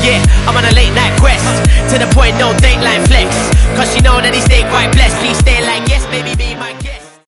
Yeah, I'm on a late night quest, to the point no dateline flex, cause she know that he stay quite blessed. Please stay like yes, baby, be my